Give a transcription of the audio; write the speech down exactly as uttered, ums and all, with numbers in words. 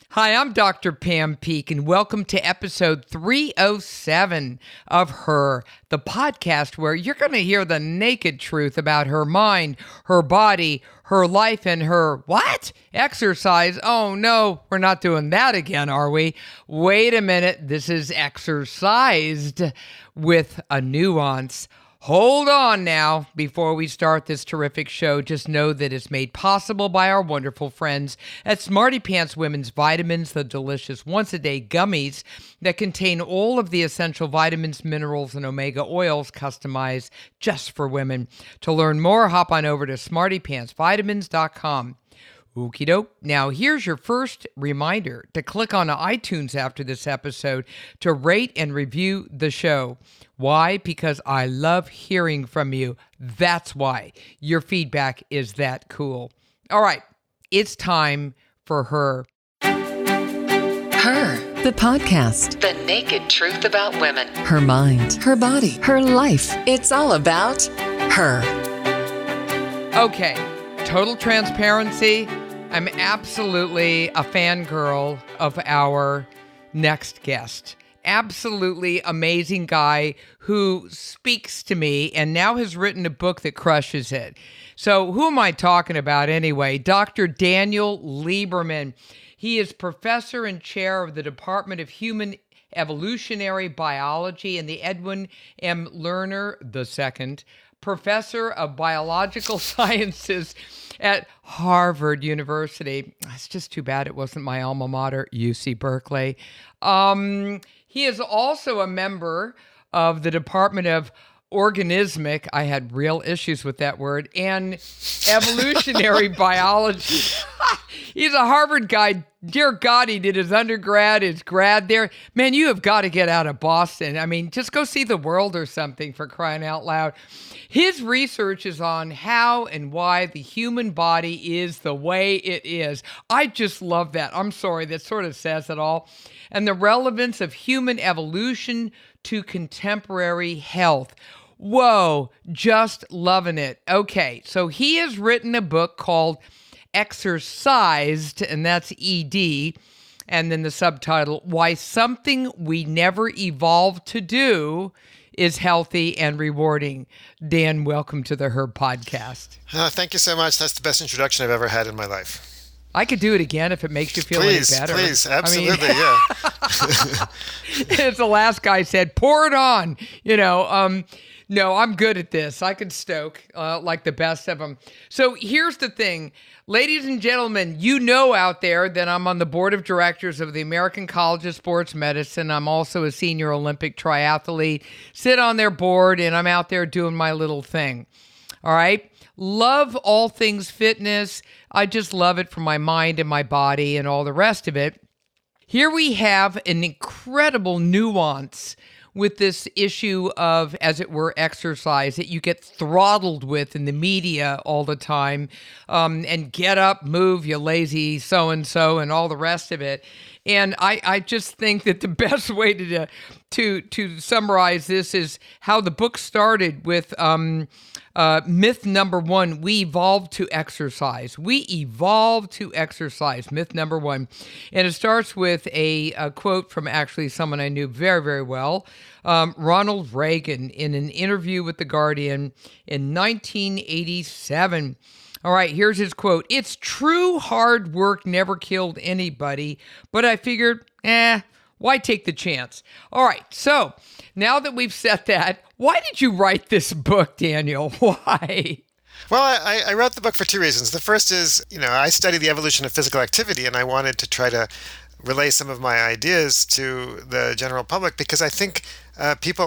Hi, I'm Doctor Pam Peek, and welcome to episode three oh seven of Her, the podcast where you're going to hear the naked truth about her mind, her body, her life, and her, what? Exercise? Oh, no, we're not doing that again, are we? Wait a minute, this is exercised with a nuance. Hold on now. Before we start this terrific show, just know that it's made possible by our wonderful friends at Smarty Pants Women's Vitamins, the delicious once-a-day gummies that contain all of the essential vitamins, minerals, and omega oils customized just for women. To learn more, hop on over to smarty pants vitamins dot com. Okie doke. Now, here's your first reminder to click on iTunes after this episode to rate and review the show. Why? Because I love hearing from you. That's why. Your feedback is that cool. All right. It's time for Her. Her, the podcast. The naked truth about women. Her mind, her body, her life. It's all about her. Okay. Total transparency. I'm absolutely a fangirl of our next guest. Absolutely amazing guy who speaks to me and now has written a book that crushes it. So who am I talking about anyway? Doctor Daniel Lieberman. He is professor and chair of the Department of Human Evolutionary Biology and the Edwin M. Lerner the Second Professor of Biological Sciences at Harvard University. It's just too bad it wasn't my alma mater, U C Berkeley. Um, he is also a member of the Department of Organismic, I had real issues with that word, and Evolutionary Biology. He's a Harvard guy. Dear God, he did his undergrad, his grad there. Man, you have got to get out of Boston. I mean, just go see the world or something, for crying out loud. His research is on how and why the human body is the way it is. I just love that. I'm sorry, that sort of says it all. And the relevance of human evolution to contemporary health. Whoa, just loving it. Okay, so he has written a book called Exercised, and that's E D, and then the subtitle, Why Something We Never Evolved to Do is Healthy and Rewarding. Dan, welcome to the Her podcast. Uh, thank you so much. That's the best introduction I've ever had in my life. I could do it again if it makes you feel please, any better. Please, absolutely, I mean, yeah. As the last guy said, pour it on. You know, um, no, I'm good at this. I can stoke uh, like the best of them. So here's the thing. Ladies and gentlemen, you know out there that I'm on the board of directors of the American College of Sports Medicine. I'm also a senior Olympic triathlete. Sit on their board, and I'm out there doing my little thing. All right? Love all things fitness. I just love it for my mind and my body and all the rest of it. Here we have an incredible nuance with this issue of, as it were, exercise that you get throttled with in the media all the time, um, and get up, move, you lazy so-and-so, and all the rest of it. And I, I just think that the best way to to to summarize this is how the book started with um, uh, myth number one: we evolved to exercise. We evolved to exercise. Myth number one, and it starts with a, a quote from actually someone I knew very very well, um, Ronald Reagan, in an interview with The Guardian in nineteen eighty-seven. All right, here's his quote. It's true hard work never killed anybody, but I figured, eh, why take the chance? All right, so now that we've said that, why did you write this book, Daniel? Why? Well, I, I wrote the book for two reasons. The first is, you know, I study the evolution of physical activity, and I wanted to try to relay some of my ideas to the general public because I think uh, people